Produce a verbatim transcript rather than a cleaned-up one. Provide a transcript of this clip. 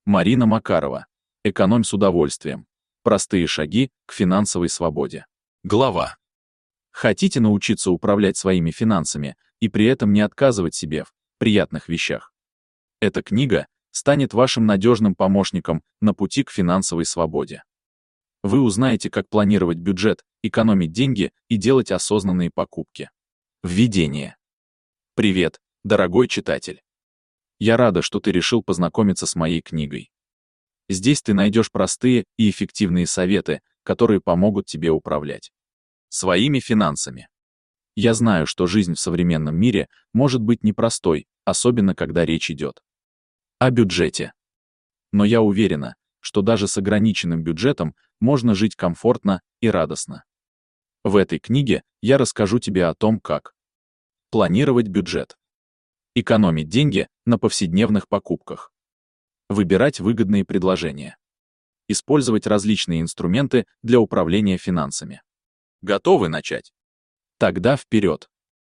Марина Макарова. Экономь с удовольствием. Простые шаги к финансовой свободе. Глава. Хотите научиться управлять своими финансами и при этом не отказывать себе в приятных вещах? Эта книга станет вашим надежным помощником на пути к финансовой свободе. Вы узнаете, как планировать бюджет, экономить деньги и делать осознанные покупки. Введение. Привет, дорогой читатель. Я рада, что ты решил познакомиться с моей книгой. Здесь ты найдешь простые и эффективные советы, которые помогут тебе управлять своими финансами. Я знаю, что жизнь в современном мире может быть непростой, особенно когда речь идет о бюджете. Но я уверена, что даже с ограниченным бюджетом можно жить комфортно и радостно. В этой книге я расскажу тебе о том, как планировать бюджет, экономить деньги на повседневных покупках, выбирать выгодные предложения, использовать различные инструменты для управления финансами. Готовы начать? Тогда вперед!